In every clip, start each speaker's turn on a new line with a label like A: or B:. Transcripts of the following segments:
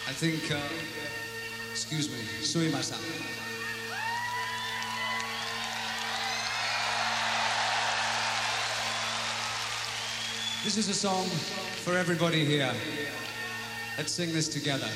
A: I think, excuse me, sumimasen. This is a song for everybody here. Let's sing this together.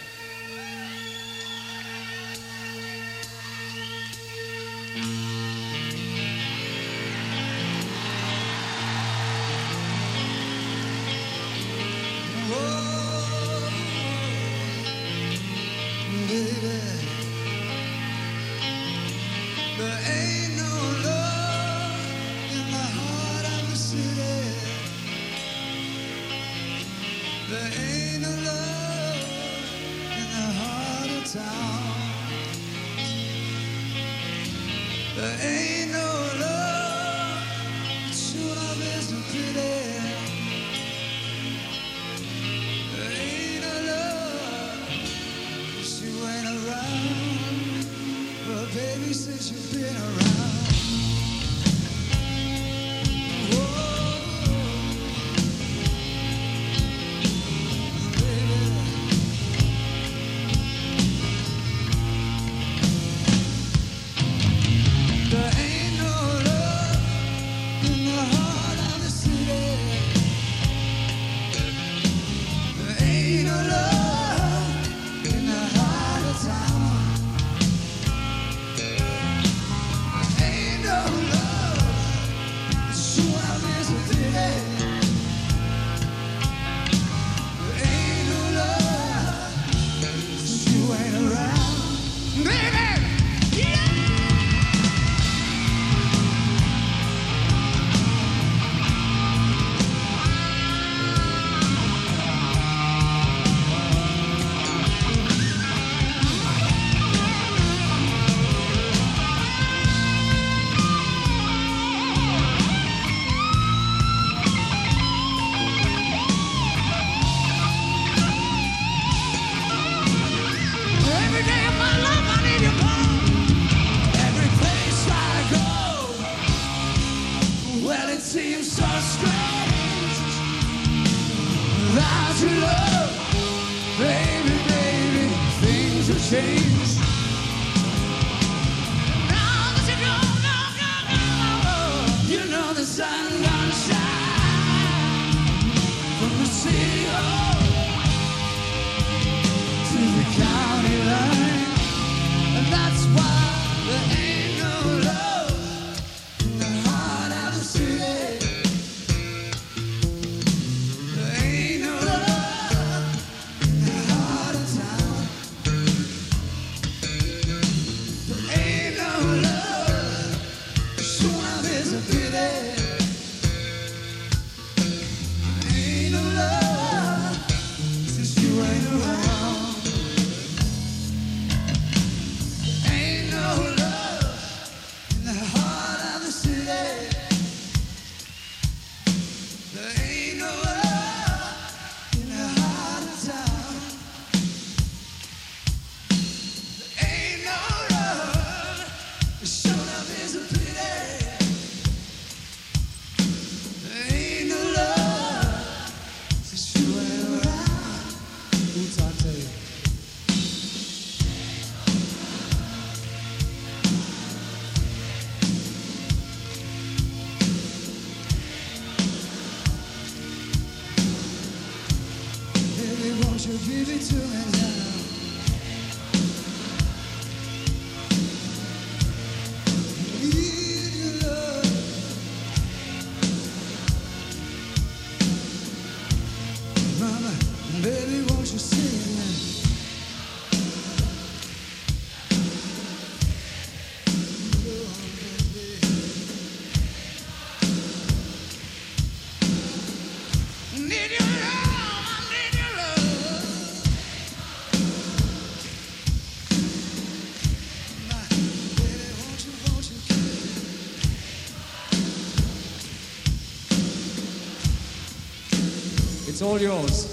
A: It's all yours.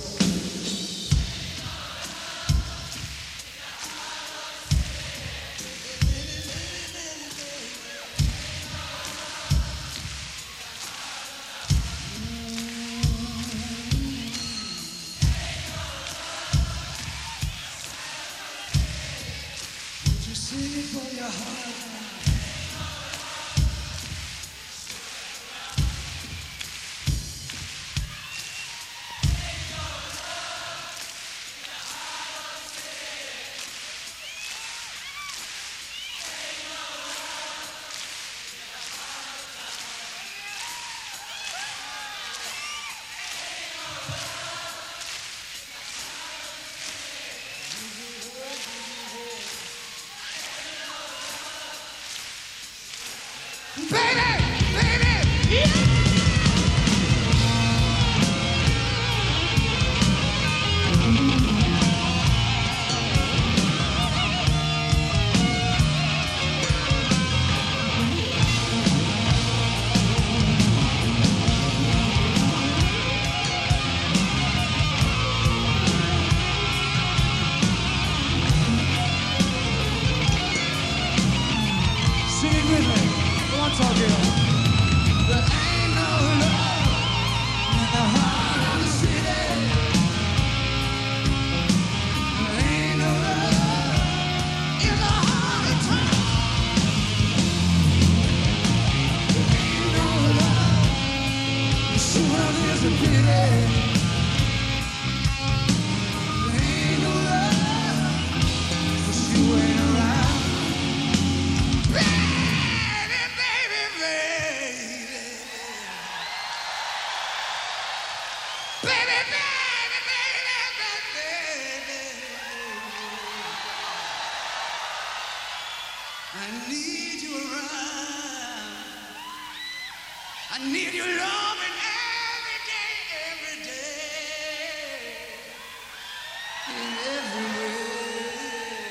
A: it for your heart. Baby, baby, yeah! Sing it with me. Come on, Tokyo. There ain't no love in the heart of the city. There ain't no love in the heart of town. There ain't no love. Sure, there's a pity. There ain't no love 'cause you ain't around. Baby, baby, baby. Baby, baby, baby, baby. I need you around. I need your loving every day, every day, in every way.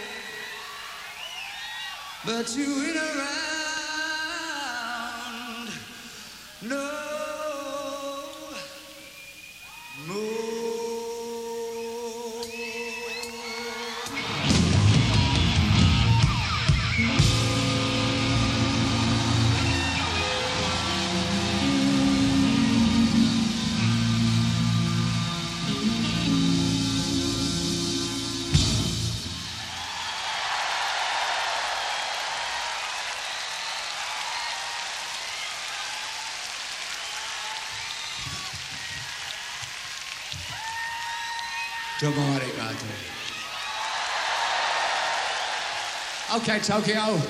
A: But you ain't around no more. Domo arigato. Okay, Tokyo.